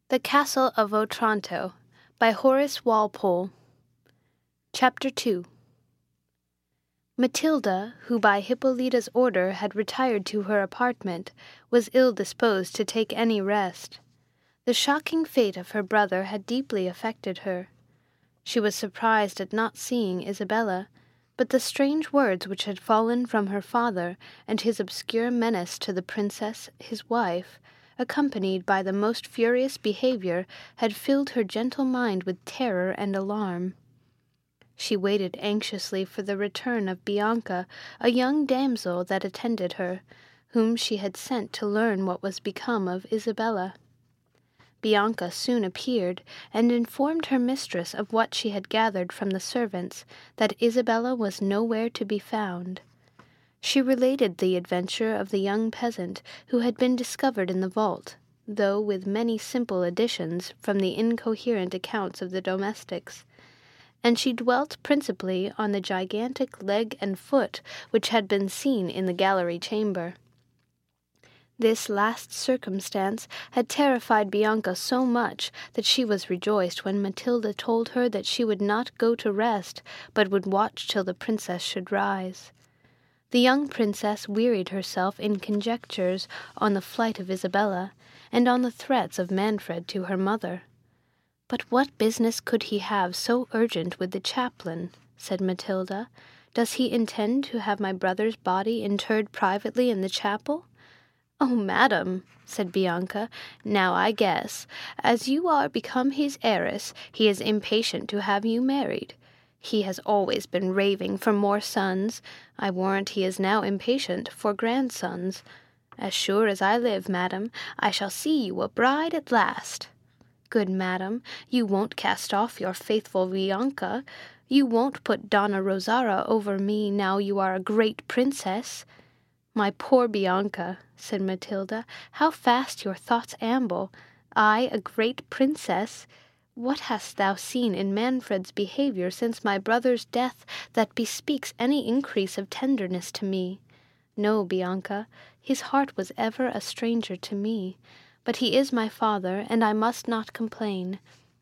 The Castle of Otranto by Horace Walpole. Chapter 2. Matilda, who by Hippolyta's order had retired to her apartment, was ill disposed to take any rest. The shocking fate of her brother had deeply affected her. She was surprised at not seeing Isabella, but the strange words which had fallen from her father, and his obscure menace to the princess his wife, accompanied by the most furious behavior, had filled her gentle mind with terror and alarm. She waited anxiously for the return of Bianca, a young damsel that attended her, whom she had sent to learn what was become of Isabella. Bianca soon appeared, and informed her mistress of what she had gathered from the servants, that Isabella was nowhere to be found. She related the adventure of the young peasant who had been discovered in the vault, though with many simple additions from the incoherent accounts of the domestics, and she dwelt principally on the gigantic leg and foot which had been seen in the gallery chamber. This last circumstance had terrified Bianca so much that she was rejoiced when Matilda told her that she would not go to rest, but would watch till the princess should rise. The young princess wearied herself in conjectures on the flight of Isabella, and on the threats of Manfred to her mother. "But what business could he have so urgent with the chaplain?" said Matilda. "Does he intend to have my brother's body interred privately in the chapel?" "Oh, madam," said Bianca, "now I guess. As you are become his heiress, he is impatient to have you married. He has always been raving for more sons. I warrant he is now impatient for grandsons. As sure as I live, madam, I shall see you a bride at last. Good madam, you won't cast off your faithful Bianca. You won't put Donna Rosara over me now you are a great princess." "My poor Bianca," said Matilda, "how fast your thoughts amble! I a great princess! What hast thou seen in Manfred's behaviour since my brother's death that bespeaks any increase of tenderness to me? No, Bianca, his heart was ever a stranger to me, but he is my father, and I must not complain.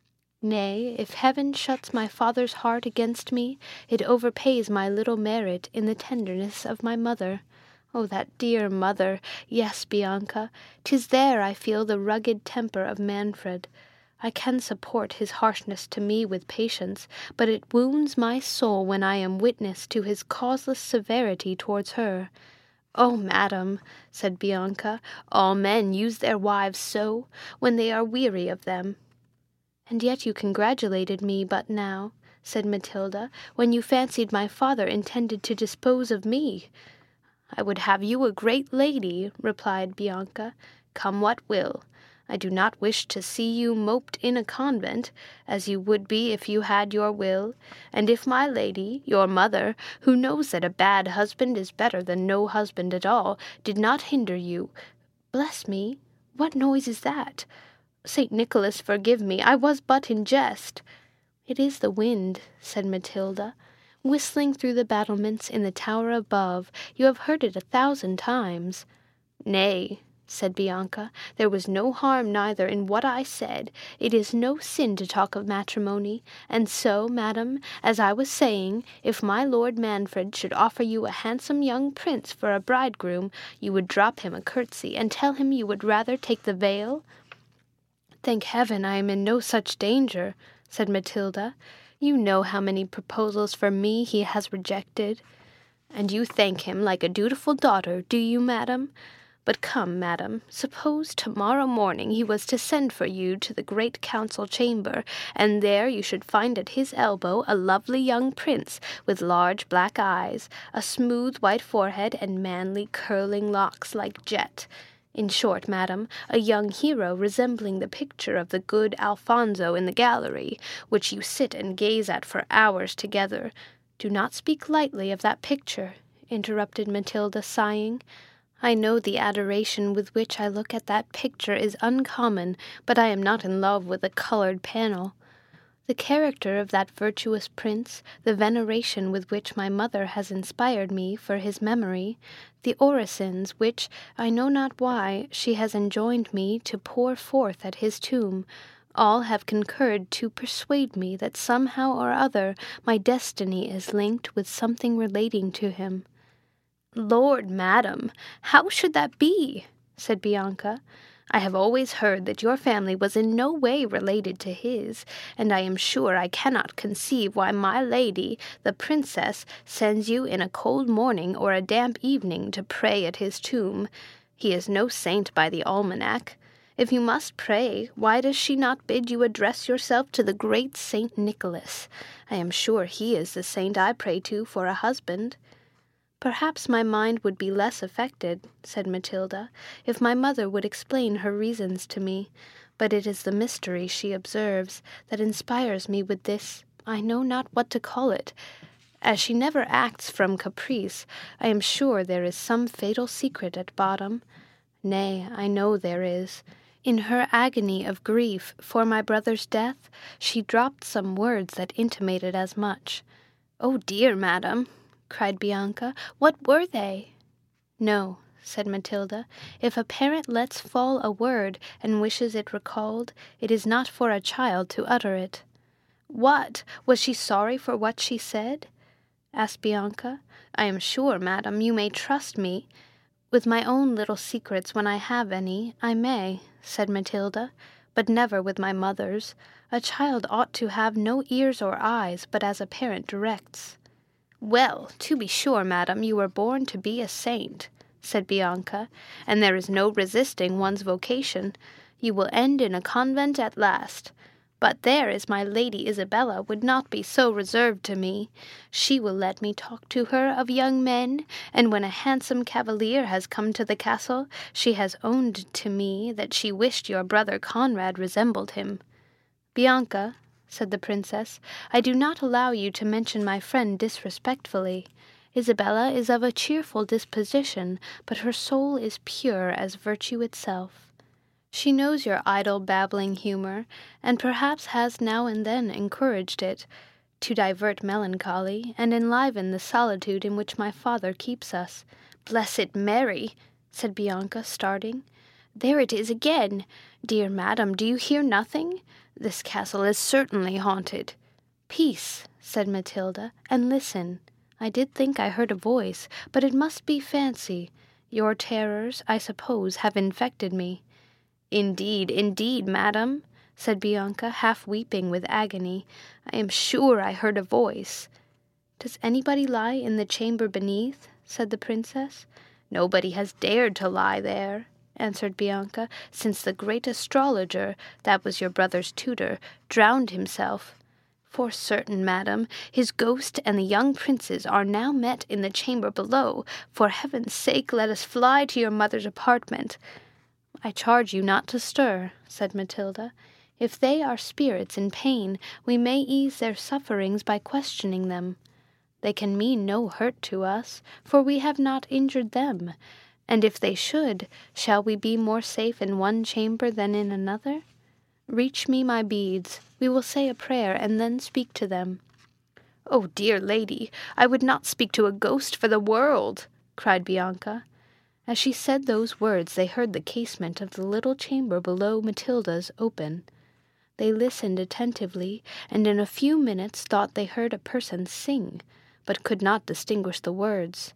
Nay, if heaven shuts my father's heart against me, it overpays my little merit in the tenderness of my mother. Oh, that dear mother! Yes, Bianca, 'tis there I feel the rugged temper of Manfred. I can support his harshness to me with patience, but it wounds my soul when I am witness to his causeless severity towards her." "Oh, madam," said Bianca, "all men use their wives so, when they are weary of them." "And yet you congratulated me but now," said Matilda, "when you fancied my father intended to dispose of me." "I would have you a great lady," replied Bianca, "come what will. I do not wish to see you moped in a convent, as you would be if you had your will, and if my lady, your mother, who knows that a bad husband is better than no husband at all, did not hinder you— Bless me, what noise is that? St. Nicholas forgive me, I was but in jest." "It is the wind," said Matilda, "whistling through the battlements in the tower above. You have heard it 1,000 times." "Nay," said Bianca, "there was no harm neither in what I said. It is no sin to talk of matrimony, and so, madam, as I was saying, if my Lord Manfred should offer you a handsome young prince for a bridegroom, you would drop him a curtsy, and tell him you would rather take the veil?" "Thank heaven I am in no such danger," said Matilda. "You know how many proposals for me he has rejected." "And you thank him like a dutiful daughter, do you, madam? But come, madam, suppose tomorrow morning he was to send for you to the great council chamber, and there you should find at his elbow a lovely young prince, with large black eyes, a smooth white forehead, and manly curling locks like jet. In short, madam, a young hero resembling the picture of the good Alfonso in the gallery, which you sit and gaze at for hours together. Do not speak lightly of that picture," interrupted Matilda, sighing. "I know the adoration with which I look at that picture is uncommon, but I am not in love with a colored panel." The character of that virtuous prince, the veneration with which my mother has inspired me for his memory, the orisons which, I know not why, she has enjoined me to pour forth at his tomb, all have concurred to persuade me that somehow or other my destiny is linked with something relating to him. "Lord, madam, how should that be?" said Bianca. "I have always heard that your family was in no way related to his, and I am sure I cannot conceive why my lady, the princess, sends you in a cold morning or a damp evening to pray at his tomb. He is no saint by the almanac. If you must pray, why does she not bid you address yourself to the great Saint Nicholas? I am sure he is the saint I pray to for a husband." "Perhaps my mind would be less affected," said Matilda, "if my mother would explain her reasons to me, but it is the mystery she observes that inspires me with this, I know not what to call it. As she never acts from caprice, I am sure there is some fatal secret at bottom. Nay, I know there is. In her agony of grief for my brother's death, she dropped some words that intimated as much." "Oh dear, madam!" cried Bianca, "what were they?" "No," said Matilda, "if a parent lets fall a word and wishes it recalled, it is not for a child to utter it." "What? Was she sorry for what she said?" asked Bianca. "I am sure, madam, you may trust me." "With my own little secrets, when I have any, I may," said Matilda, "but never with my mother's. A child ought to have no ears or eyes, but as a parent directs." "Well, to be sure, madam, you were born to be a saint," said Bianca, "and there is no resisting one's vocation. You will end in a convent at last. But there is my Lady Isabella would not be so reserved to me. She will let me talk to her of young men, and when a handsome cavalier has come to the castle, she has owned to me that she wished your brother Conrad resembled him." "Bianca," said the princess, "I do not allow you to mention my friend disrespectfully. Isabella is of a cheerful disposition, but her soul is pure as virtue itself. She knows your idle babbling humor, and perhaps has now and then encouraged it, to divert melancholy, and enliven the solitude in which my father keeps us." "Blessed Mary!" said Bianca, starting. "There it is again! Dear madam, do you hear nothing? This castle is certainly haunted." "Peace," said Matilda, "and listen. I did think I heard a voice, but it must be fancy. Your terrors, I suppose, have infected me." "Indeed, indeed, madam," said Bianca, half weeping with agony, "I am sure I heard a voice." "Does anybody lie in the chamber beneath?" said the princess. "Nobody has dared to lie there," answered Bianca, "since the great astrologer, that was your brother's tutor, drowned himself. For certain, madam, his ghost and the young prince's are now met in the chamber below. For heaven's sake, let us fly to your mother's apartment." "I charge you not to stir," said Matilda. "If they are spirits in pain, we may ease their sufferings by questioning them. They can mean no hurt to us, for we have not injured them. And if they should, shall we be more safe in one chamber than in another? Reach me my beads. We will say a prayer and then speak to them." "Oh, dear lady, I would not speak to a ghost for the world," cried Bianca. As she said those words, they heard the casement of the little chamber below Matilda's open. They listened attentively, and in a few minutes thought they heard a person sing, but could not distinguish the words.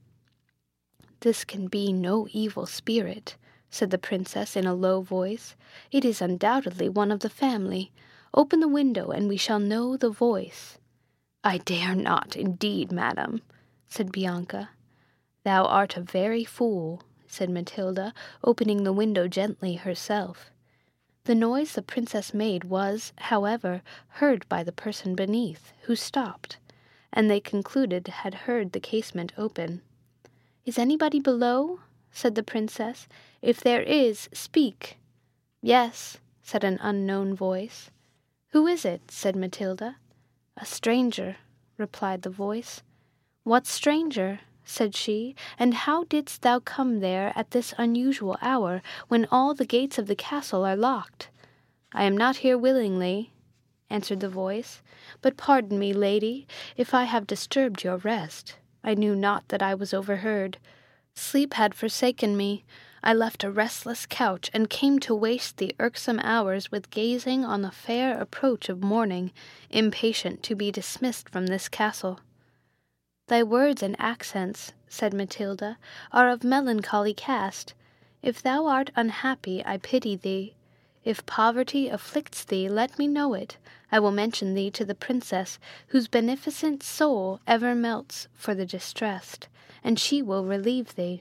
"This can be no evil spirit," said the princess in a low voice. "It is undoubtedly one of the family. Open the window, and we shall know the voice." "I dare not, indeed, madam," said Bianca. "Thou art a very fool," said Matilda, opening the window gently herself. The noise the princess made was, however, heard by the person beneath, who stopped, and they concluded had heard the casement open. "Is anybody below?" said the princess. "If there is, speak." "Yes," said an unknown voice. "Who is it?" said Matilda. "A stranger," replied the voice. "What stranger?" said she, "and how didst thou come there at this unusual hour, when all the gates of the castle are locked?" "I am not here willingly," answered the voice. "But pardon me, lady, if I have disturbed your rest. I knew not that I was overheard. Sleep had forsaken me. I left a restless couch, and came to waste the irksome hours with gazing on the fair approach of morning, impatient to be dismissed from this castle." "Thy words and accents," said Matilda, "are of melancholy cast. If thou art unhappy, I pity thee. If poverty afflicts thee, let me know it. I will mention thee to the princess, whose beneficent soul ever melts for the distressed, and she will relieve thee."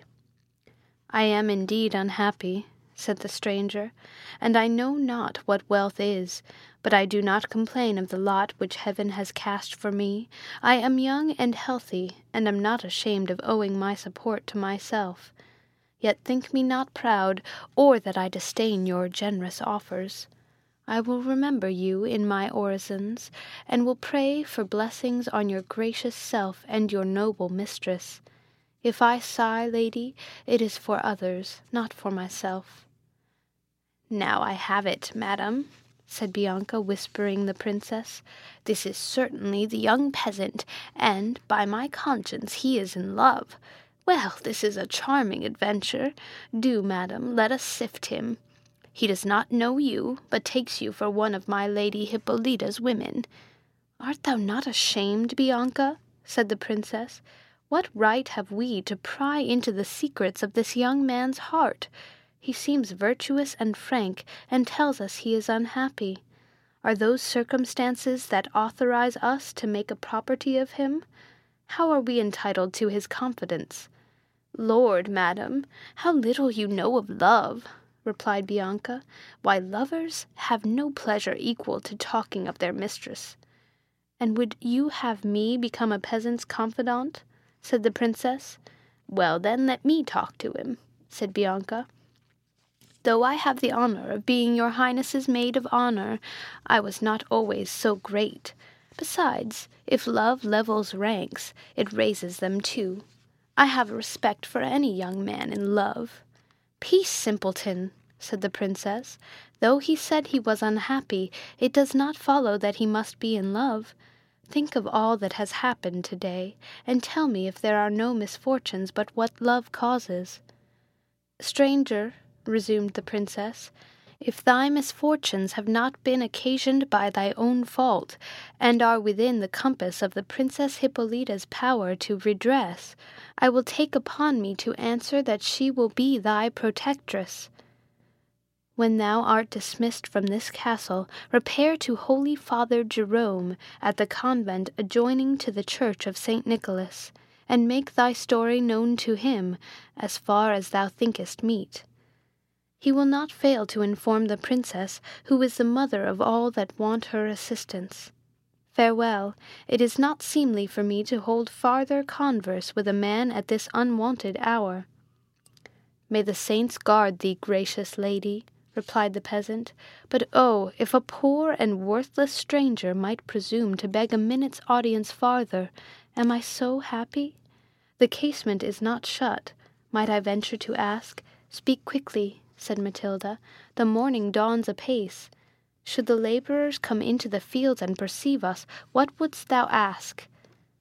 "I am indeed unhappy," said the stranger, "and I know not what wealth is, but I do not complain of the lot which heaven has cast for me. I am young and healthy, and am not ashamed of owing my support to myself. Yet think me not proud, or that I disdain your generous offers. I will remember you in my orisons, and will pray for blessings on your gracious self and your noble mistress. If I sigh, lady, it is for others, not for myself." "Now I have it, madam," said Bianca, whispering the princess. "This is certainly the young peasant, and, by my conscience, he is in love. Well, this is a charming adventure. Do, madam, let us sift him. He does not know you, but takes you for one of my Lady Hippolyta's women." "Art thou not ashamed, Bianca?" said the princess. "What right have we to pry into the secrets of this young man's heart? He seems virtuous and frank, and tells us he is unhappy. Are those circumstances that authorize us to make a property of him? How are we entitled to his confidence?" "Lord, madam, how little you know of love," replied Bianca. "Why, lovers have no pleasure equal to talking of their mistress." "And would you have me become a peasant's confidant?" said the princess. "Well, then, let me talk to him," said Bianca. "Though I have the honor of being your highness's maid of honor, I was not always so great. Besides, if love levels ranks, it raises them too. I have a respect for any young man in love." "Peace, simpleton," said the princess. "Though he said he was unhappy, it does not follow that he must be in love. Think of all that has happened today, and tell me if there are no misfortunes but what love causes." "Stranger," resumed the princess, "if thy misfortunes have not been occasioned by thy own fault, and are within the compass of the Princess Hippolyta's power to redress, I will take upon me to answer that she will be thy protectress. When thou art dismissed from this castle, repair to Holy Father Jerome at the convent adjoining to the church of St. Nicholas, and make thy story known to him, as far as thou thinkest meet. He will not fail to inform the princess, who is the mother of all that want her assistance. Farewell. It is not seemly for me to hold farther converse with a man at this unwonted hour." "May the saints guard thee, gracious lady," replied the peasant. "But oh, if a poor and worthless stranger might presume to beg a minute's audience farther, am I so happy? The casement is not shut. Might I venture to ask? Speak quickly," said Matilda. "The morning dawns apace. Should the labourers come into the fields and perceive us, what wouldst thou ask?"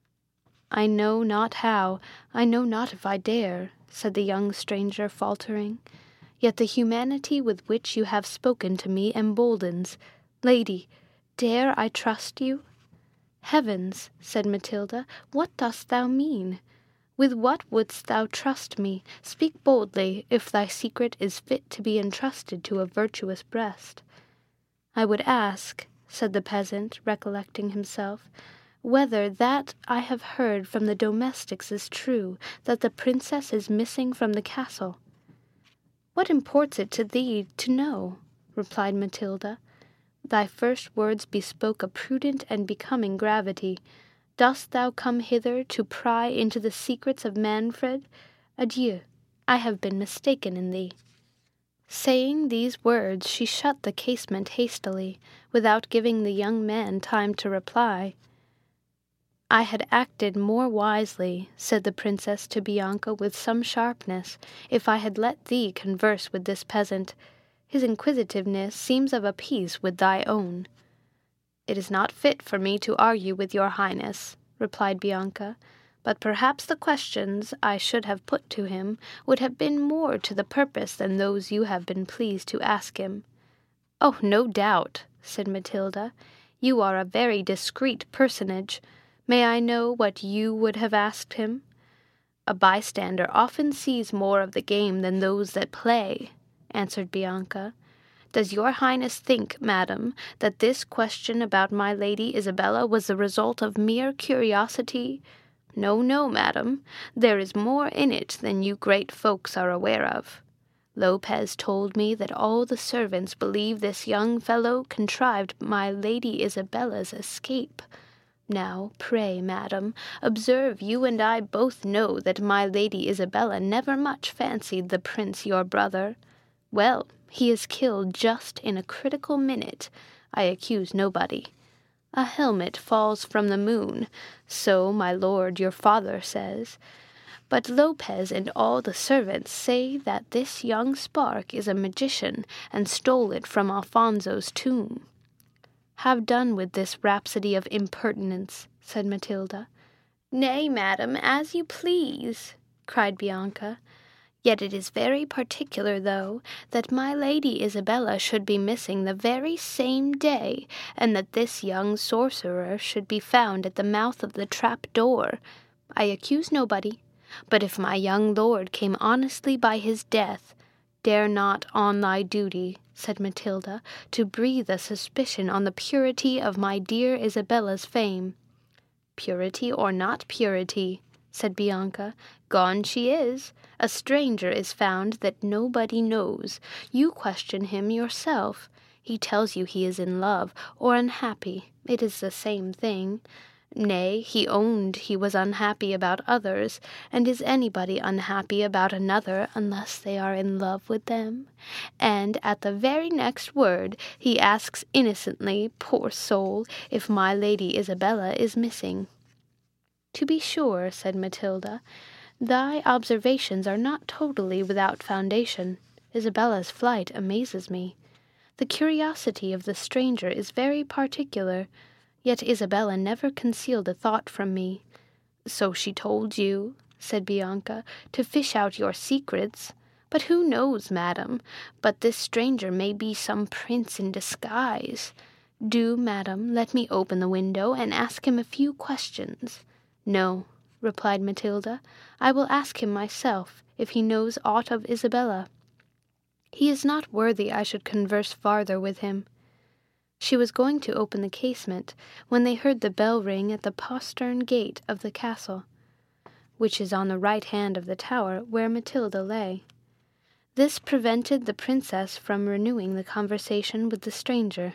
"I know not how, I know not if I dare," said the young stranger, faltering. "Yet the humanity with which you have spoken to me emboldens. Lady, dare I trust you?" "Heavens," said Matilda, "what dost thou mean? With what wouldst thou trust me? Speak boldly, if thy secret is fit to be entrusted to a virtuous breast." "I would ask," said the peasant, recollecting himself, "whether that I have heard from the domestics is true, that the princess is missing from the castle." "What imports it to thee to know?" replied Matilda. "Thy first words bespoke a prudent and becoming gravity. Dost thou come hither to pry into the secrets of Manfred? Adieu, I have been mistaken in thee." Saying these words, she shut the casement hastily, without giving the young man time to reply. "I had acted more wisely," said the princess to Bianca with some sharpness, "if I had let thee converse with this peasant. His inquisitiveness seems of a piece with thy own." "It is not fit for me to argue with your Highness," replied Bianca, "but perhaps the questions I should have put to him would have been more to the purpose than those you have been pleased to ask him." "Oh, no doubt," said Matilda. "You are a very discreet personage. May I know what you would have asked him?" "A bystander often sees more of the game than those that play," answered Bianca. "Does your Highness think, madam, that this question about my Lady Isabella was the result of mere curiosity? No, no, madam, there is more in it than you great folks are aware of. Lopez told me that all the servants believe this young fellow contrived my Lady Isabella's escape. Now, pray, madam, observe you and I both know that my Lady Isabella never much fancied the prince your brother. Well, he is killed just in a critical minute. I accuse nobody. A helmet falls from the moon, so my lord your father says. But Lopez and all the servants say that this young spark is a magician and stole it from Alfonso's tomb." "Have done with this rhapsody of impertinence," said Matilda. "Nay, madam, as you please," cried Bianca. "Yet it is very particular, though, that my Lady Isabella should be missing the very same day, and that this young sorcerer should be found at the mouth of the trap-door. I accuse nobody, but if my young lord came honestly by his death, dare not on thy duty," said Matilda, "to breathe a suspicion on the purity of my dear Isabella's fame." "Purity or not purity," said Bianca, "gone she is. A stranger is found that nobody knows. You question him yourself. He tells you he is in love, or unhappy. It is the same thing. Nay, he owned he was unhappy about others, and is anybody unhappy about another unless they are in love with them? And at the very next word he asks innocently, poor soul, if my Lady Isabella is missing." "To be sure," said Matilda, "thy observations are not totally without foundation. Isabella's flight amazes me. The curiosity of the stranger is very particular, yet Isabella never concealed a thought from me." "So she told you," said Bianca, "to fish out your secrets. But who knows, madam, but this stranger may be some prince in disguise. Do, madam, let me open the window and ask him a few questions." "No," replied Matilda, "I will ask him myself, if he knows aught of Isabella. He is not worthy I should converse farther with him." She was going to open the casement, when they heard the bell ring at the postern gate of the castle, which is on the right hand of the tower where Matilda lay. This prevented the princess from renewing the conversation with the stranger.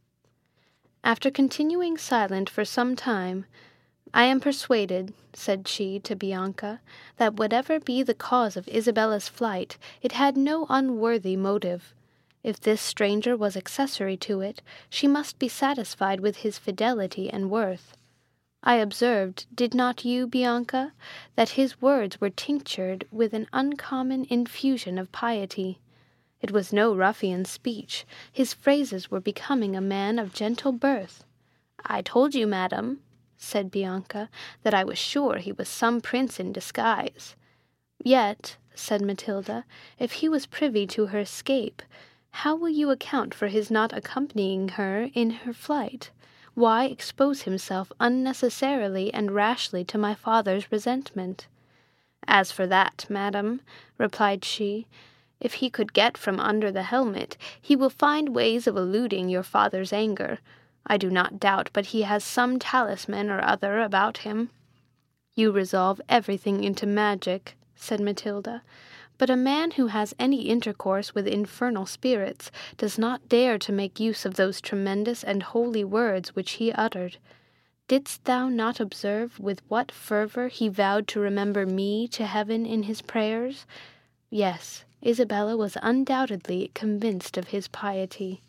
After continuing silent for some time, "I am persuaded," said she to Bianca, "that whatever be the cause of Isabella's flight, it had no unworthy motive. If this stranger was accessory to it, she must be satisfied with his fidelity and worth. I observed, did not you, Bianca, that his words were tinctured with an uncommon infusion of piety? It was no ruffian speech. His phrases were becoming a man of gentle birth." "I told you, madam," said Bianca, "that I was sure he was some prince in disguise." "Yet," said Matilda, "if he was privy to her escape, how will you account for his not accompanying her in her flight? Why expose himself unnecessarily and rashly to my father's resentment?" "As for that, madam," replied she, "if he could get from under the helmet, he will find ways of eluding your father's anger. I do not doubt but he has some talisman or other about him." "You resolve everything into magic," said Matilda, "but a man who has any intercourse with infernal spirits does not dare to make use of those tremendous and holy words which he uttered. Didst thou not observe with what fervour he vowed to remember me to heaven in his prayers? Yes, Isabella was undoubtedly convinced of his piety."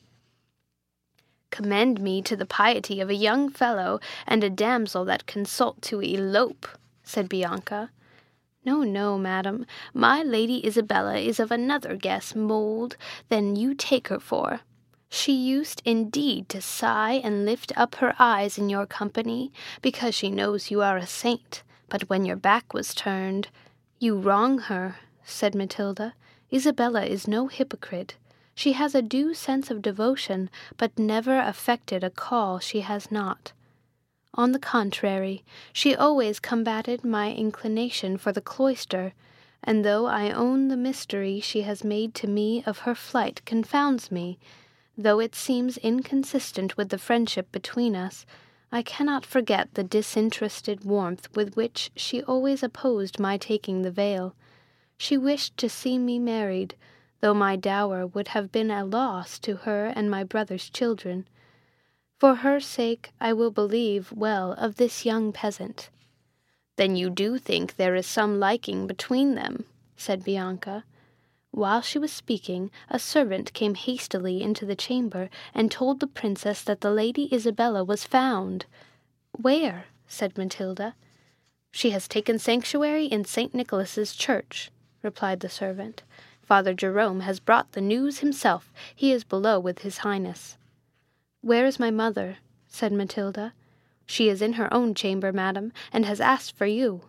"Commend me to the piety of a young fellow and a damsel that consult to elope," said Bianca. "No, no, madam, my Lady Isabella is of another guess mould than you take her for. She used indeed to sigh and lift up her eyes in your company, because she knows you are a saint, but when your back was turned— You wrong her, said Matilda. Isabella is no hypocrite. She has a due sense of devotion, but never affected a call she has not. On the contrary, she always combated my inclination for the cloister, and though I own the mystery she has made to me of her flight confounds me, though it seems inconsistent with the friendship between us, I cannot forget the disinterested warmth with which she always opposed my taking the veil. She wished to see me married, though my dower would have been a loss to her and my brother's children. For her sake I will believe well of this young peasant. Then you do think there is some liking between them, said Bianca. While she was speaking, a servant came hastily into the chamber and told the princess that the Lady Isabella was found. Where? said Matilda. She has taken sanctuary in St. Nicholas's church, replied the servant. Father Jerome has brought the news himself. He is below with his highness. Where is my mother? said Matilda. She is in her own chamber, madam, and has asked for you.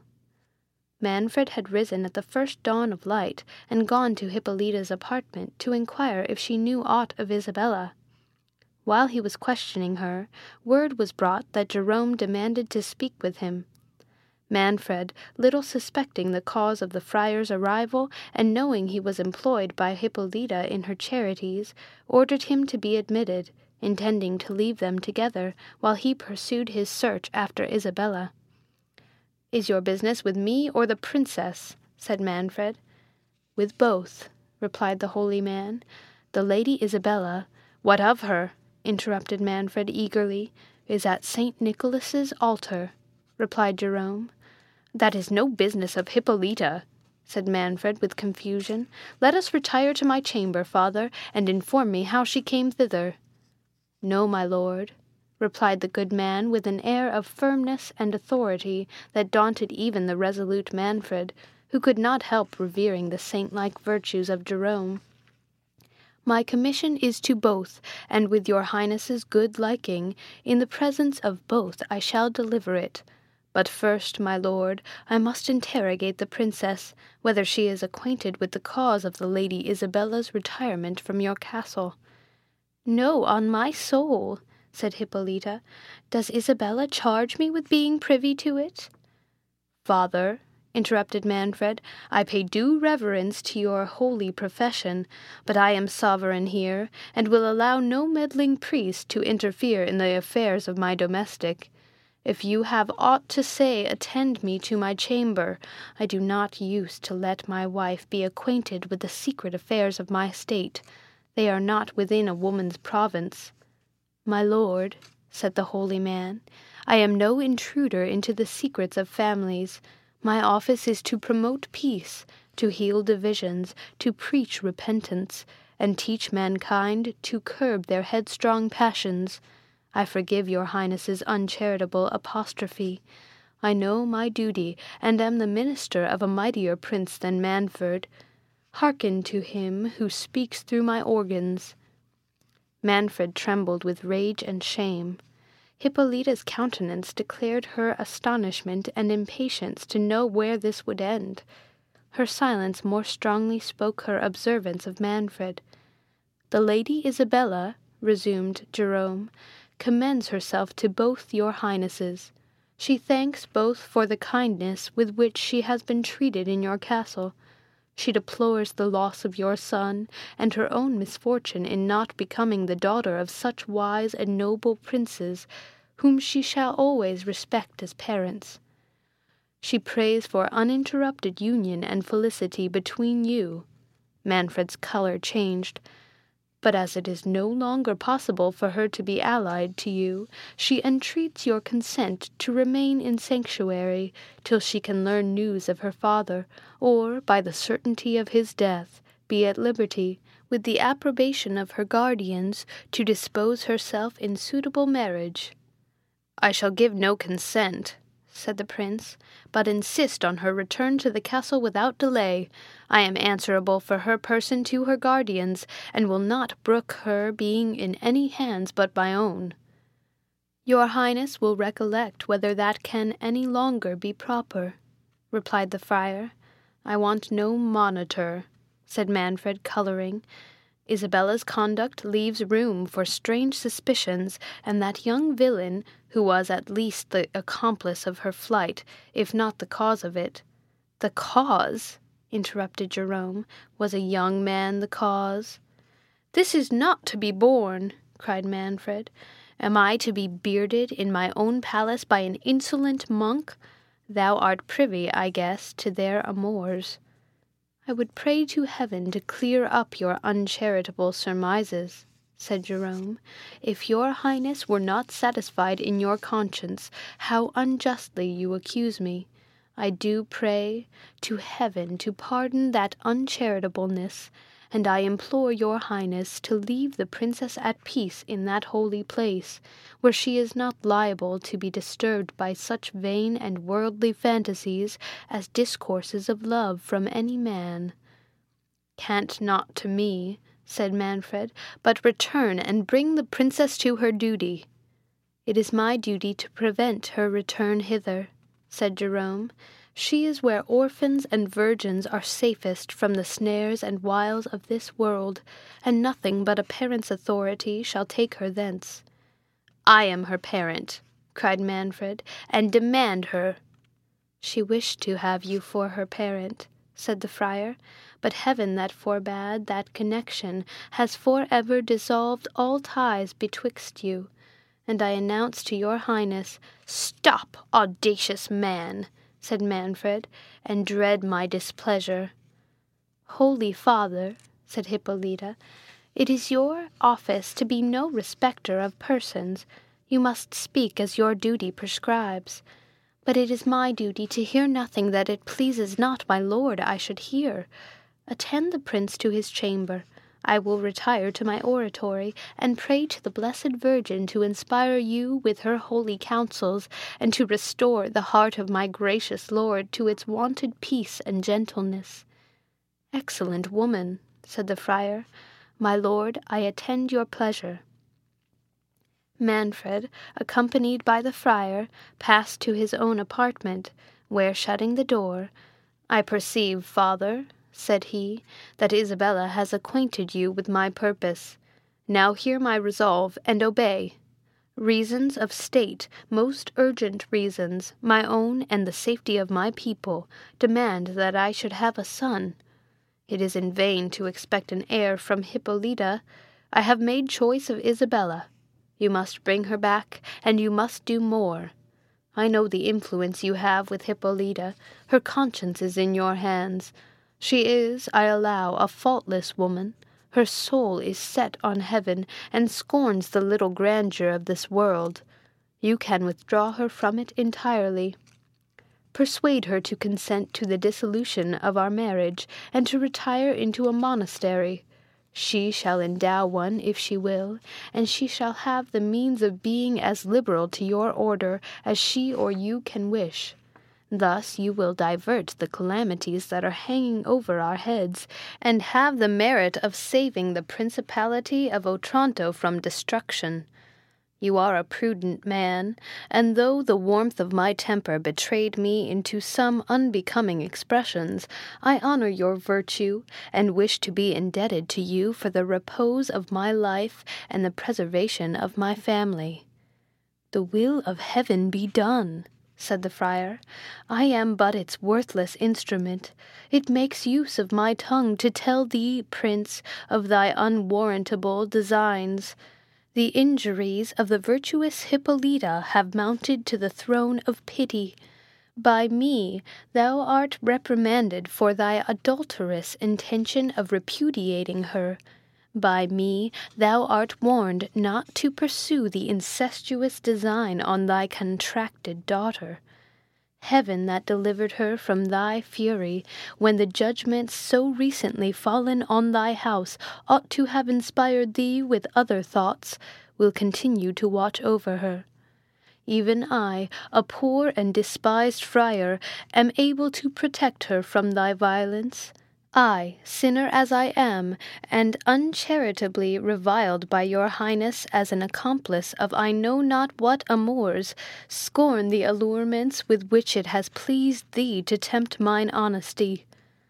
Manfred had risen at the first dawn of light, and gone to Hippolyta's apartment to inquire if she knew aught of Isabella. While he was questioning her, word was brought that Jerome demanded to speak with him. Manfred, little suspecting the cause of the friar's arrival, and knowing he was employed by Hippolyta in her charities, ordered him to be admitted, intending to leave them together while he pursued his search after Isabella. Is your business with me or the princess? said Manfred. With both, replied the holy man. The Lady Isabella— What of her? interrupted Manfred eagerly. Is at St. Nicholas's altar, replied Jerome. That is no business of Hippolyta, said Manfred with confusion. Let us retire to my chamber, father, and inform me how she came thither. No, my lord, replied the good man with an air of firmness and authority that daunted even the resolute Manfred, who could not help revering the saint-like virtues of Jerome. My commission is to both, and with your highness's good liking, in the presence of both I shall deliver it. But first, my lord, I must interrogate the princess, whether she is acquainted with the cause of the Lady Isabella's retirement from your castle. No, on my soul, said Hippolyta. Does Isabella charge me with being privy to it? Father, interrupted Manfred, I pay due reverence to your holy profession, but I am sovereign here, and will allow no meddling priest to interfere in the affairs of my domestic. If you have aught to say, attend me to my chamber. I do not use to let my wife be acquainted with the secret affairs of my state. They are not within a woman's province. My lord, said the holy man, I am no intruder into the secrets of families. My office is to promote peace, to heal divisions, to preach repentance, and teach mankind to curb their headstrong passions. I forgive your highness's uncharitable apostrophe. I know my duty, and am the minister of a mightier prince than Manfred. Hearken to him who speaks through my organs. Manfred trembled with rage and shame. Hippolyta's countenance declared her astonishment and impatience to know where this would end. Her silence more strongly spoke her observance of Manfred. The Lady Isabella, resumed Jerome, commends herself to both your highnesses. She thanks both for the kindness with which she has been treated in your castle. She deplores the loss of your son, and her own misfortune in not becoming the daughter of such wise and noble princes, whom she shall always respect as parents. She prays for uninterrupted union and felicity between you. Manfred's colour changed. But as it is no longer possible for her to be allied to you, she entreats your consent to remain in sanctuary till she can learn news of her father, or, by the certainty of his death, be at liberty, with the approbation of her guardians, to dispose herself in suitable marriage. I shall give no consent, said the prince, "but insist on her return to the castle without delay. I am answerable for her person to her guardians, and will not brook her being in any hands but my own." "Your highness will recollect whether that can any longer be proper," replied the friar. "I want no monitor," said Manfred, colouring. "Isabella's conduct leaves room for strange suspicions, and that young villain, who was at least the accomplice of her flight, if not the cause of it—" "The cause?" interrupted Jerome. "Was a young man the cause?" "This is not to be borne," cried Manfred. "Am I to be bearded in my own palace by an insolent monk? Thou art privy, I guess, to their amours." "I would pray to heaven to clear up your uncharitable surmises," said Jerome. "If your highness were not satisfied in your conscience how unjustly you accuse me, I do pray to heaven to pardon that uncharitableness, and I implore your highness to leave the princess at peace in that holy place, where she is not liable to be disturbed by such vain and worldly fantasies as discourses of love from any man." "Cant not to me," said Manfred, "but return and bring the princess to her duty." "It is my duty to prevent her return hither," said Jerome. "She is where orphans and virgins are safest from the snares and wiles of this world, and nothing but a parent's authority shall take her thence." "I am her parent," cried Manfred, "and demand her." "She wished to have you for her parent," said the friar, "but heaven that forbade that connection has for ever dissolved all ties betwixt you, and I announce to your highness—" "Stop, audacious man," said Manfred, "and dread my displeasure." "Holy father," said Hippolyta, "it is your office to be no respecter of persons. You must speak as your duty prescribes. But it is my duty to hear nothing that it pleases not my lord I should hear. Attend the prince to his chamber. I will retire to my oratory, and pray to the Blessed Virgin to inspire you with her holy counsels, and to restore the heart of my gracious lord to its wonted peace and gentleness." "Excellent woman," said the friar. "My lord, I attend your pleasure." Manfred, accompanied by the friar, passed to his own apartment, where, shutting the door, "I perceive, father," said he, "that Isabella has acquainted you with my purpose. Now hear my resolve, and obey. Reasons of state, most urgent reasons, my own and the safety of my people, demand that I should have a son. It is in vain to expect an heir from Hippolyta. I have made choice of Isabella. You must bring her back, and you must do more. I know the influence you have with Hippolyta. Her conscience is in your hands. She is, I allow, a faultless woman. Her soul is set on heaven, and scorns the little grandeur of this world. You can withdraw her from it entirely. Persuade her to consent to the dissolution of our marriage, and to retire into a monastery. She shall endow one if she will, and she shall have the means of being as liberal to your order as she or you can wish. Thus you will divert the calamities that are hanging over our heads, and have the merit of saving the principality of Otranto from destruction. You are a prudent man, and though the warmth of my temper betrayed me into some unbecoming expressions, I honor your virtue, and wish to be indebted to you for the repose of my life and the preservation of my family." "The will of heaven be done," said the friar. "I am but its worthless instrument. It makes use of my tongue to tell thee, prince, of thy unwarrantable designs. The injuries of the virtuous Hippolyta have mounted to the throne of pity. By me thou art reprimanded for thy adulterous intention of repudiating her. By me thou art warned not to pursue the incestuous design on thy contracted daughter. Heaven that delivered her from thy fury, when the judgment so recently fallen on thy house ought to have inspired thee with other thoughts, will continue to watch over her. Even I, a poor and despised friar, am able to protect her from thy violence. I, sinner as I am, and uncharitably reviled by your highness as an accomplice of I know not what amours, scorn the allurements with which it has pleased thee to tempt mine honesty.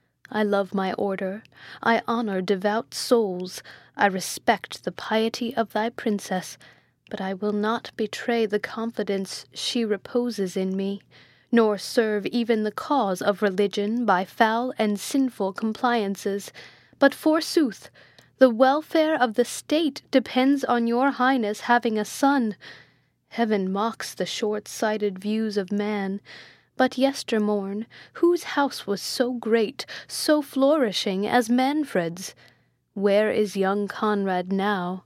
I love my order, I honour devout souls, I respect the piety of thy princess, but I will not betray the confidence she reposes in me, nor serve even the cause of religion by foul and sinful compliances, but forsooth, the welfare of the state depends on your highness having a son. Heaven mocks the short-sighted views of man. But yestermorn, whose house was so great, so flourishing as Manfred's? Where is young Conrad now?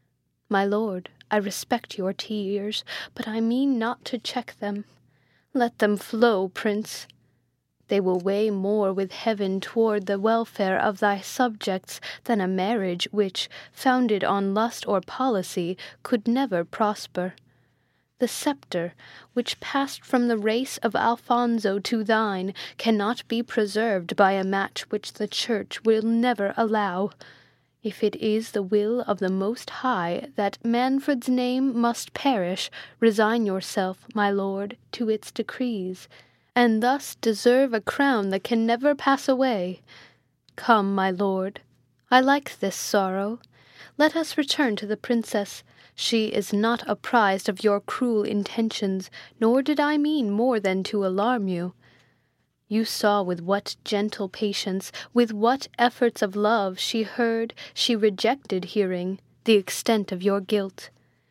My lord, I respect your tears, but I mean not to check them. Let them flow, prince. They will weigh more with heaven toward the welfare of thy subjects than a marriage which, founded on lust or policy, could never prosper. The sceptre, which passed from the race of Alfonso to thine, cannot be preserved by a match which the Church will never allow. If it is the will of the Most High that Manfred's name must perish, resign yourself, my lord, to its decrees, and thus deserve a crown that can never pass away. Come, my lord, I like this sorrow. Let us return to the princess. She is not apprised of your cruel intentions, nor did I mean more than to alarm you. You saw with what gentle patience, with what efforts of love she heard, she rejected hearing, the extent of your guilt.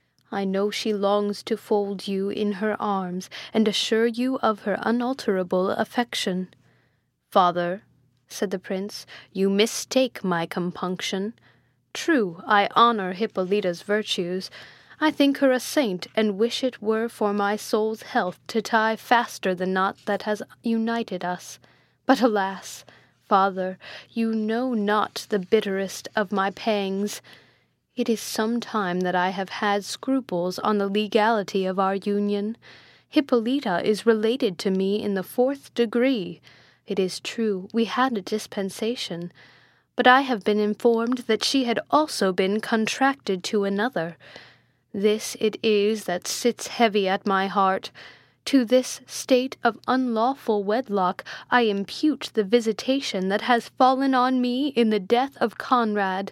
I know she longs to fold you in her arms, and assure you of her unalterable affection. Father, said the prince, you mistake my compunction. True, I honour Hippolyta's virtues. I think her a saint, and wish it were for my soul's health to tie faster the knot that has united us. But alas, father, you know not the bitterest of my pangs. It is some time that I have had scruples on the legality of our union. Hippolyta is related to me in the 4th degree. It is true, we had a dispensation, but I have been informed that she had also been contracted to another. This it is that sits heavy at my heart. To this state of unlawful wedlock I impute the visitation that has fallen on me in the death of Conrad.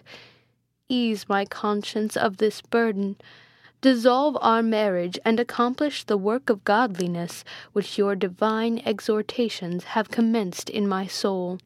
Ease my conscience of this burden. Dissolve our marriage and accomplish the work of godliness which your divine exhortations have commenced in my soul.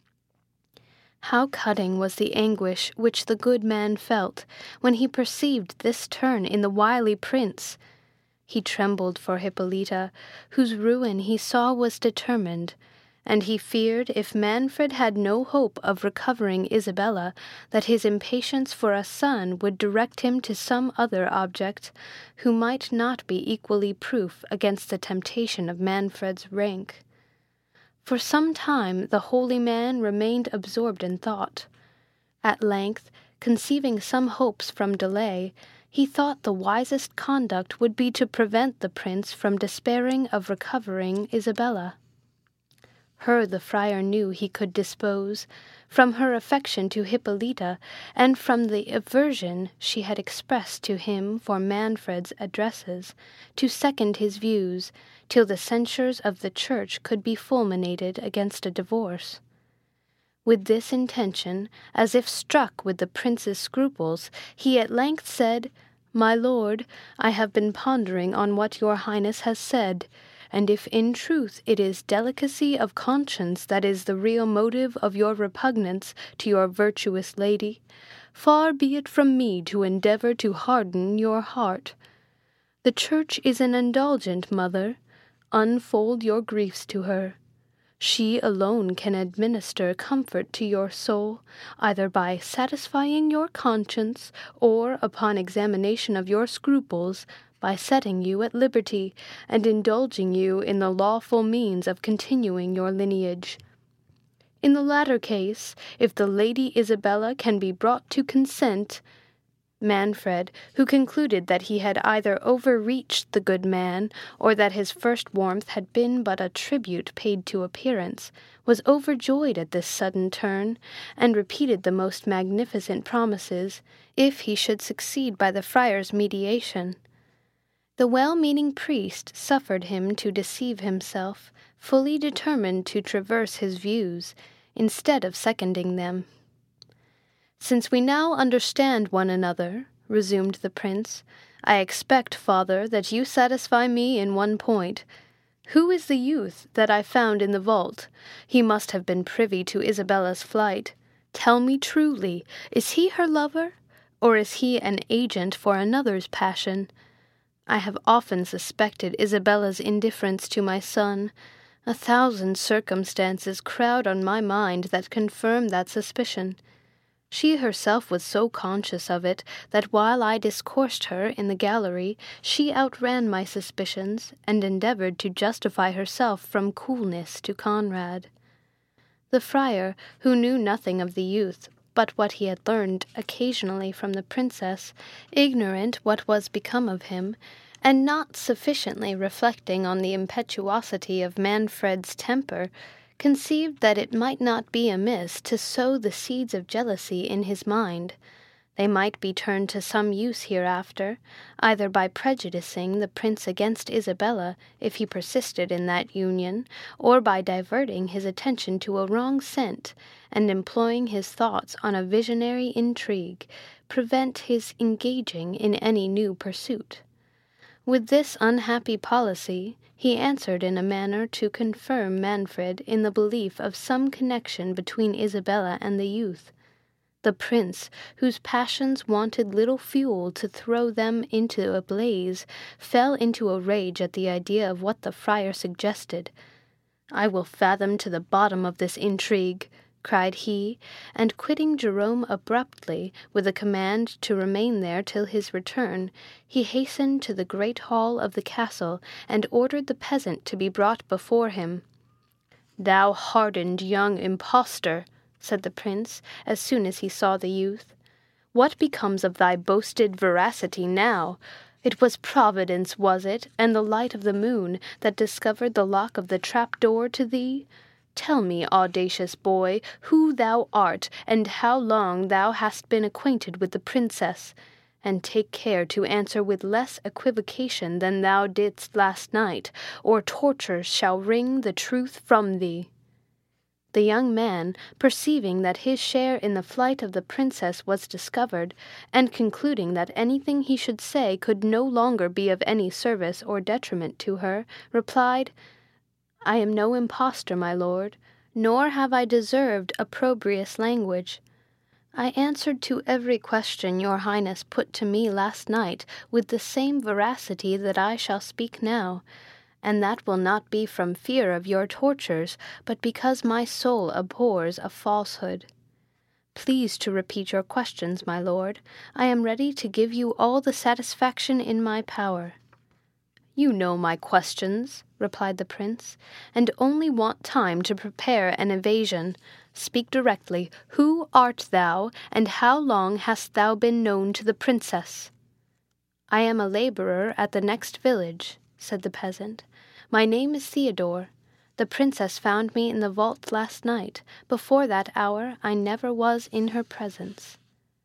How cutting was the anguish which the good man felt when he perceived this turn in the wily prince! He trembled for Hippolyta, whose ruin he saw was determined, and he feared if Manfred had no hope of recovering Isabella, that his impatience for a son would direct him to some other object, who might not be equally proof against the temptation of Manfred's rank. For some time the holy man remained absorbed in thought. At length, conceiving some hopes from delay, he thought the wisest conduct would be to prevent the prince from despairing of recovering Isabella. Her the friar knew he could dispose, from her affection to Hippolyta, and from the aversion she had expressed to him for Manfred's addresses, to second his views, till the censures of the Church could be fulminated against a divorce. With this intention, as if struck with the prince's scruples, he at length said, "My lord, I have been pondering on what your highness has said, and if in truth it is delicacy of conscience that is the real motive of your repugnance to your virtuous lady, far be it from me to endeavour to harden your heart. The Church is an indulgent mother. Unfold your griefs to her. She alone can administer comfort to your soul, either by satisfying your conscience, or, upon examination of your scruples, by setting you at liberty, and indulging you in the lawful means of continuing your lineage. In the latter case, if the Lady Isabella can be brought to consent, Manfred, who concluded that he had either overreached the good man, or that his first warmth had been but a tribute paid to appearance, was overjoyed at this sudden turn, and repeated the most magnificent promises, if he should succeed by the friar's mediation. The well-meaning priest suffered him to deceive himself, fully determined to traverse his views, instead of seconding them. "Since we now understand one another," resumed the prince, "I expect, father, that you satisfy me in one point. Who is the youth that I found in the vault? He must have been privy to Isabella's flight. Tell me truly, is he her lover, or is he an agent for another's passion? I have often suspected Isabella's indifference to my son. 1,000 circumstances crowd on my mind that confirm that suspicion. She herself was so conscious of it that while I discoursed her in the gallery, she outran my suspicions, and endeavored to justify herself from coolness to Conrad." The friar, who knew nothing of the youth but what he had learned occasionally from the princess, ignorant what was become of him, and not sufficiently reflecting on the impetuosity of Manfred's temper, conceived that it might not be amiss to sow the seeds of jealousy in his mind. They might be turned to some use hereafter, either by prejudicing the prince against Isabella if he persisted in that union, or by diverting his attention to a wrong scent, and employing his thoughts on a visionary intrigue, prevent his engaging in any new pursuit. With this unhappy policy, he answered in a manner to confirm Manfred in the belief of some connection between Isabella and the youth. The prince, whose passions wanted little fuel to throw them into a blaze, fell into a rage at the idea of what the friar suggested. "I will fathom to the bottom of this intrigue," cried he, and quitting Jerome abruptly, with a command to remain there till his return, he hastened to the great hall of the castle, and ordered the peasant to be brought before him. "Thou hardened young impostor," said the prince, as soon as he saw the youth, "what becomes of thy boasted veracity now? It was Providence, was it, and the light of the moon, that discovered the lock of the trap-door to thee? Tell me, audacious boy, who thou art, and how long thou hast been acquainted with the princess, and take care to answer with less equivocation than thou didst last night, or tortures shall wring the truth from thee." The young man, perceiving that his share in the flight of the princess was discovered, and concluding that anything he should say could no longer be of any service or detriment to her, replied, "I am no impostor, my lord, nor have I deserved opprobrious language. I answered to every question your highness put to me last night with the same veracity that I shall speak now, and that will not be from fear of your tortures, but because my soul abhors a falsehood. Please to repeat your questions, my lord. I am ready to give you all the satisfaction in my power." "You know my questions," replied the prince, "and only want time to prepare an evasion. Speak directly. Who art thou, and how long hast thou been known to the princess?" "I am a laborer at the next village," said the peasant. "My name is Theodore. The princess found me in the vault last night. Before that hour I never was in her presence."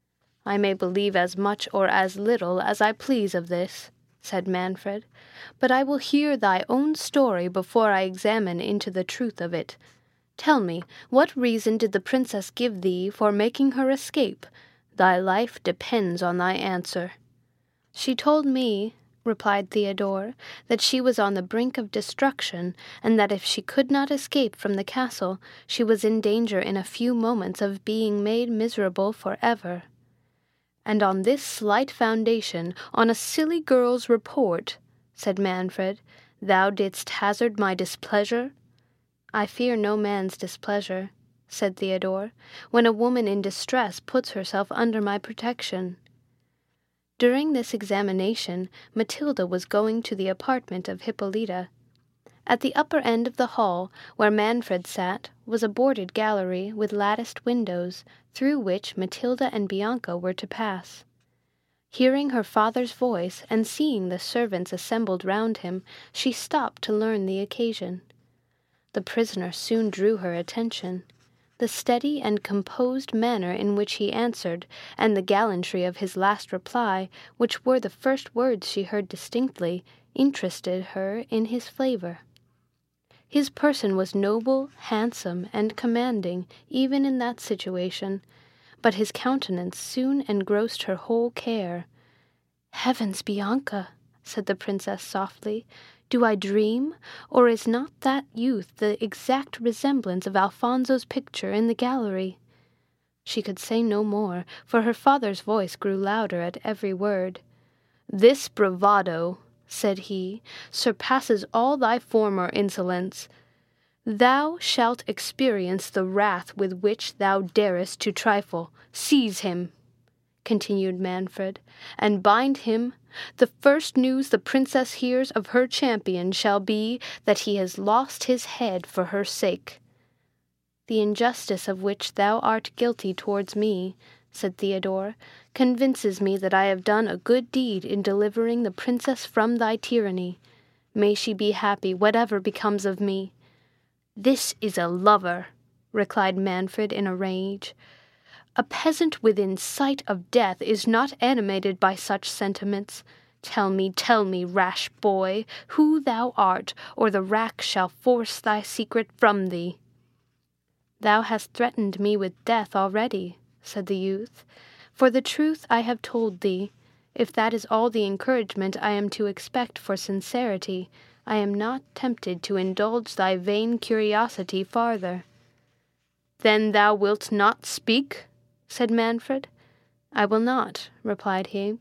"I may believe as much or as little as I please of this," said Manfred, "but I will hear thy own story before I examine into the truth of it. Tell me, what reason did the princess give thee for making her escape? Thy life depends on thy answer." "She told me," replied Theodore, "that she was on the brink of destruction, and that if she could not escape from the castle, she was in danger in a few moments of being made miserable for ever." "And on this slight foundation, on a silly girl's report," said Manfred, "thou didst hazard my displeasure?" "I fear no man's displeasure," said Theodore, "when a woman in distress puts herself under my protection." During this examination, Matilda was going to the apartment of Hippolyta. At the upper end of the hall, where Manfred sat, was a boarded gallery with latticed windows, through which Matilda and Bianca were to pass. Hearing her father's voice and seeing the servants assembled round him, she stopped to learn the occasion. The prisoner soon drew her attention. The steady and composed manner in which he answered, and the gallantry of his last reply, which were the first words she heard distinctly, interested her in his favour. His person was noble, handsome, and commanding, even in that situation, but his countenance soon engrossed her whole care. "Heavens, Bianca," said the princess softly, "do I dream, or is not that youth the exact resemblance of Alfonso's picture in the gallery?" She could say no more, for her father's voice grew louder at every word. "This bravado," said he, "surpasses all thy former insolence. Thou shalt experience the wrath with which thou darest to trifle. Seize him," continued Manfred, "and bind him. The first news the princess hears of her champion shall be that he has lost his head for her sake." "The injustice of which thou art guilty towards me," said Theodore, "convinces me that I have done a good deed in delivering the princess from thy tyranny. May she be happy, whatever becomes of me." "This is a lover," replied Manfred in a rage. "A peasant within sight of death is not animated by such sentiments. Tell me, rash boy, who thou art, or the rack shall force thy secret from thee." "Thou hast threatened me with death already," said the youth. "For the truth I have told thee. If that is all the encouragement I am to expect for sincerity, I am not tempted to indulge thy vain curiosity farther." "Then thou wilt not speak?" said Manfred. "I will not," replied he.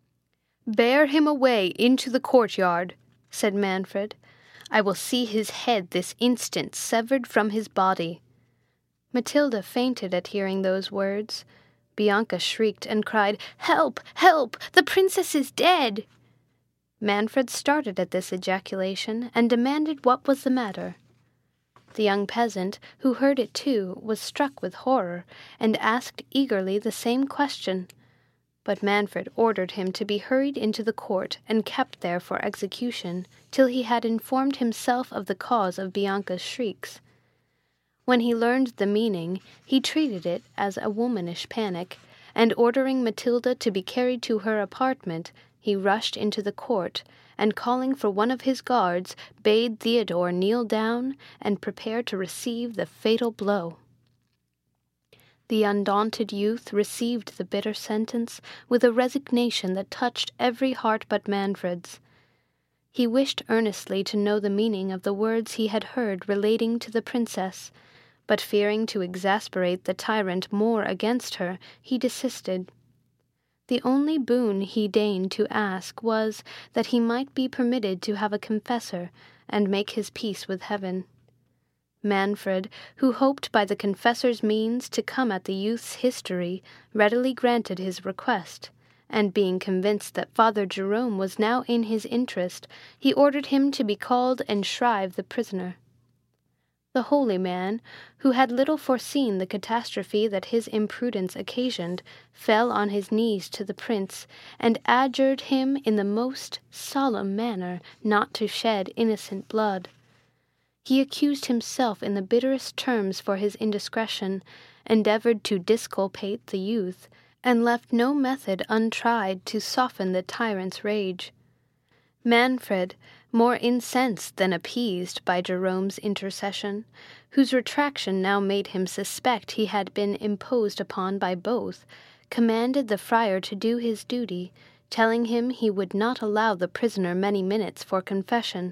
"Bear him away into the courtyard," said Manfred. "I will see his head this instant severed from his body." Matilda fainted at hearing those words. Bianca shrieked and cried, "Help! Help! The princess is dead!" Manfred started at this ejaculation, and demanded what was the matter. The young peasant, who heard it too, was struck with horror, and asked eagerly the same question. But Manfred ordered him to be hurried into the court, and kept there for execution, till he had informed himself of the cause of Bianca's shrieks. When he learned the meaning, he treated it as a womanish panic, and ordering Matilda to be carried to her apartment, he rushed into the court, and calling for one of his guards, bade Theodore kneel down and prepare to receive the fatal blow. The undaunted youth received the bitter sentence with a resignation that touched every heart but Manfred's. He wished earnestly to know the meaning of the words he had heard relating to the princess, but fearing to exasperate the tyrant more against her, he desisted. The only boon he deigned to ask was that he might be permitted to have a confessor and make his peace with heaven. Manfred, who hoped by the confessor's means to come at the youth's history, readily granted his request, and being convinced that Father Jerome was now in his interest, he ordered him to be called and shrive the prisoner. The holy man, who had little foreseen the catastrophe that his imprudence occasioned, fell on his knees to the prince, and adjured him in the most solemn manner not to shed innocent blood. He accused himself in the bitterest terms for his indiscretion, endeavored to disculpate the youth, and left no method untried to soften the tyrant's rage. Manfred, more incensed than appeased by Jerome's intercession, whose retraction now made him suspect he had been imposed upon by both, commanded the friar to do his duty, telling him he would not allow the prisoner many minutes for confession.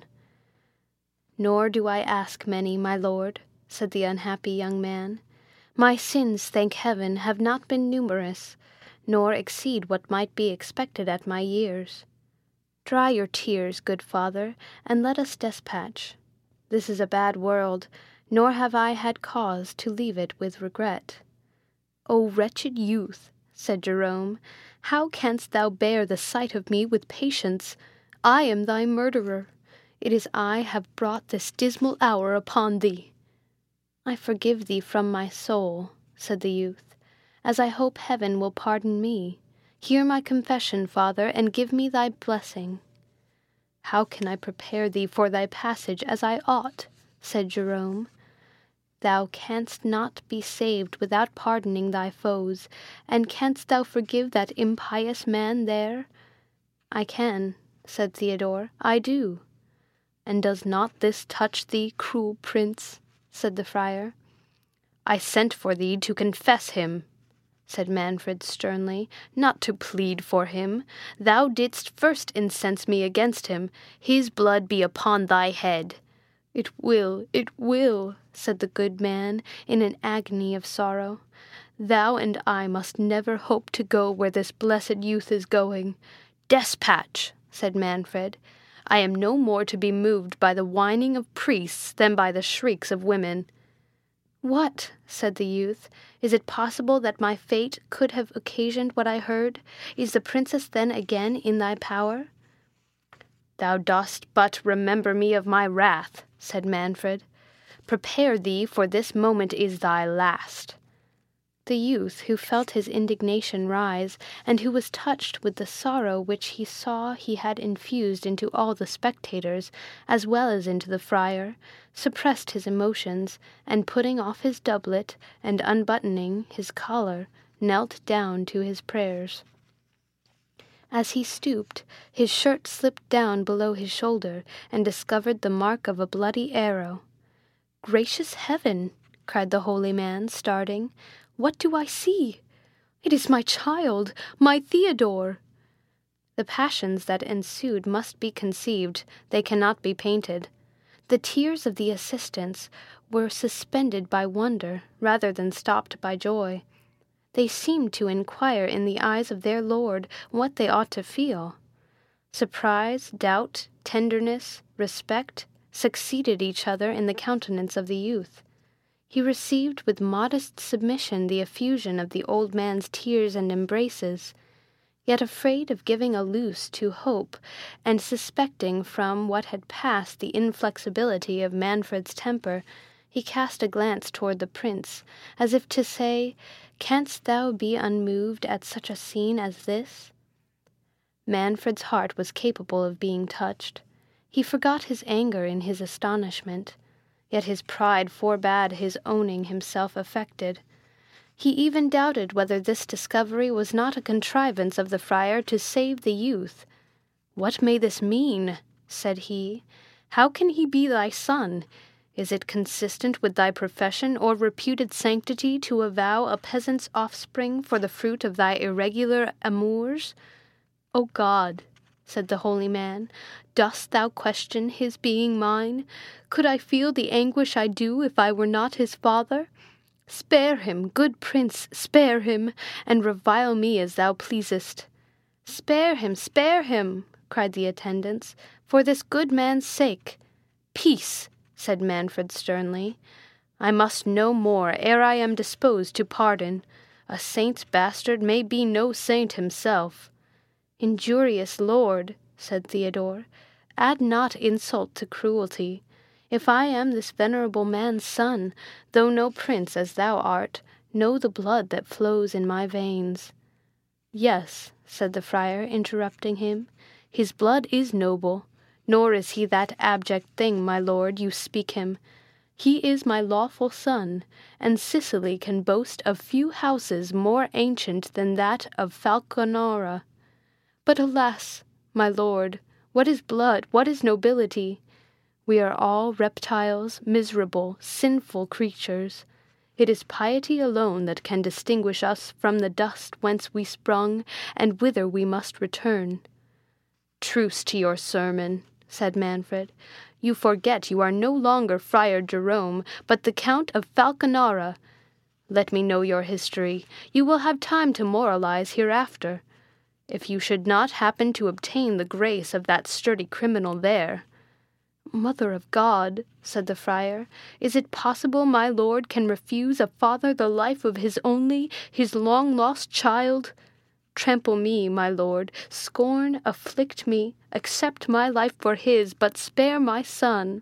"Nor do I ask many, my lord," said the unhappy young man. "My sins, thank heaven, have not been numerous, nor exceed what might be expected at my years. Dry your tears, good father, and let us despatch. This is a bad world, nor have I had cause to leave it with regret." "O wretched youth," said Jerome, "how canst thou bear the sight of me with patience? I am thy murderer. It is I have brought this dismal hour upon thee." "I forgive thee from my soul," said the youth, "as I hope heaven will pardon me. Hear my confession, Father, and give me thy blessing." "How can I prepare thee for thy passage as I ought?" said Jerome. "Thou canst not be saved without pardoning thy foes, and canst thou forgive that impious man there?" "I can," said Theodore, "I do." "And does not this touch thee, cruel prince?" said the friar. "I sent for thee to confess him," said Manfred sternly, "not to plead for him. Thou didst first incense me against him. His blood be upon thy head." It will," said the good man, in an agony of sorrow. "Thou and I must never hope to go where this blessed youth is going." "Despatch," said Manfred. "I am no more to be moved by the whining of priests than by the shrieks of women." "What?" said the youth. "Is it possible that my fate could have occasioned what I heard? Is the princess then again in thy power?" "Thou dost but remember me of my wrath," said Manfred. "Prepare thee, for this moment is thy last." The youth, who felt his indignation rise, and who was touched with the sorrow which he saw he had infused into all the spectators, as well as into the friar, suppressed his emotions, and putting off his doublet, and unbuttoning his collar, knelt down to his prayers. As he stooped, his shirt slipped down below his shoulder, and discovered the mark of a bloody arrow. "Gracious heaven!" cried the holy man, starting. "What do I see? It is my child, my Theodore!" The passions that ensued must be conceived, they cannot be painted. The tears of the assistants were suspended by wonder rather than stopped by joy. They seemed to inquire in the eyes of their lord what they ought to feel. Surprise, doubt, tenderness, respect succeeded each other in the countenance of the youth. He received with modest submission the effusion of the old man's tears and embraces, yet afraid of giving a loose to hope, and suspecting from what had passed the inflexibility of Manfred's temper, he cast a glance toward the prince, as if to say, "Canst thou be unmoved at such a scene as this?" Manfred's heart was capable of being touched. He forgot his anger in his astonishment, yet his pride forbade his owning himself affected. He even doubted whether this discovery was not a contrivance of the friar to save the youth. "What may this mean?" said he. "How can he be thy son? Is it consistent with thy profession or reputed sanctity to avow a peasant's offspring for the fruit of thy irregular amours?" "O God," said the holy man, "dost thou question his being mine? Could I feel the anguish I do if I were not his father? Spare him, good prince, spare him, and revile me as thou pleasest." "Spare him," cried the attendants, "for this good man's sake." "Peace," said Manfred sternly. "I must know more ere I am disposed to pardon. A saint's bastard may be no saint himself." "Injurious lord," said Theodore, "add not insult to cruelty. If I am this venerable man's son, though no prince as thou art, know the blood that flows in my veins." "Yes," said the friar, interrupting him, "his blood is noble, nor is he that abject thing, my lord, you speak him. He is my lawful son, and Sicily can boast of few houses more ancient than that of Falconara. But alas, my lord, what is blood, what is nobility? We are all reptiles, miserable, sinful creatures. It is piety alone that can distinguish us from the dust whence we sprung, and whither we must return." "Truce to your sermon," said Manfred. "You forget you are no longer Friar Jerome, but the Count of Falconara. Let me know your history. You will have time to moralize hereafter. If you should not happen to obtain the grace of that sturdy criminal there—" "Mother of God," said the friar, "is it possible my lord can refuse a father the life of his only, his long-lost child? Trample me, my lord, scorn, afflict me, accept my life for his, but spare my son."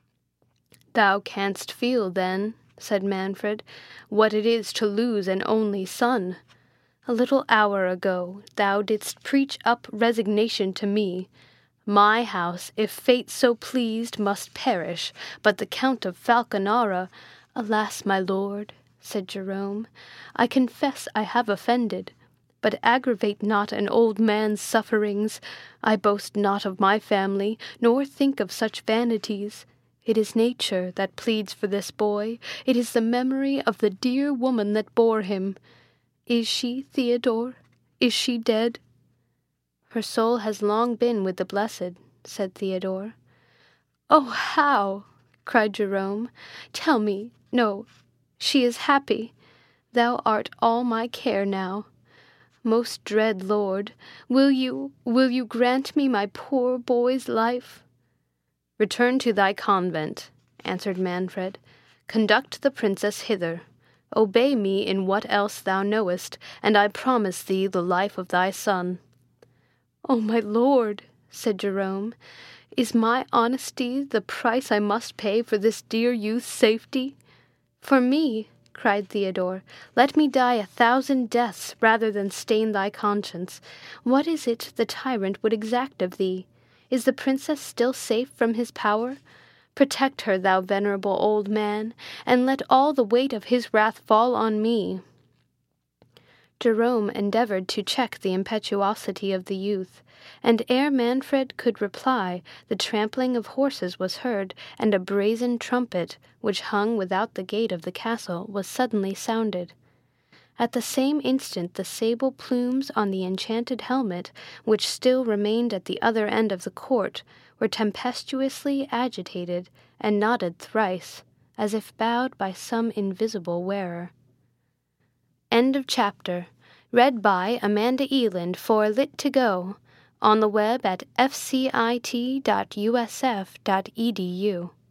"Thou canst feel, then," said Manfred, "what it is to lose an only son. A little hour ago thou didst preach up resignation to me. My house, if fate so pleased, must perish, but the Count of Falconara— Alas, my lord, said Jerome, I confess I have offended, but aggravate not an old man's sufferings. I boast not of my family, nor think of such vanities. It is nature that pleads for this boy. It is the memory of the dear woman that bore him. Is she, Theodore? Is she dead? Her soul has long been with the blessed, said Theodore. Oh, how? Cried Jerome. Tell me. No, she is happy. Thou art all my care now. Most dread lord, will you grant me my poor boy's life? Return to thy convent, answered Manfred. Conduct the princess hither. Obey me in what else thou knowest, and I promise thee the life of thy son. O my lord, said Jerome, is my honesty the price I must pay for this dear youth's safety? For me, cried Theodore, let me die 1,000 deaths rather than stain thy conscience. What is it the tyrant would exact of thee? Is the princess still safe from his power? Protect her, thou venerable old man, and let all the weight of his wrath fall on me. Jerome endeavored to check the impetuosity of the youth, and ere Manfred could reply, the trampling of horses was heard, and a brazen trumpet, which hung without the gate of the castle, was suddenly sounded. At the same instant the sable plumes on the enchanted helmet, which still remained at the other end of the court, were tempestuously agitated, and nodded thrice, as if bowed by some invisible wearer. End of chapter. Read by Amanda Eland for Lit2Go, on the web at fcit.usf.edu.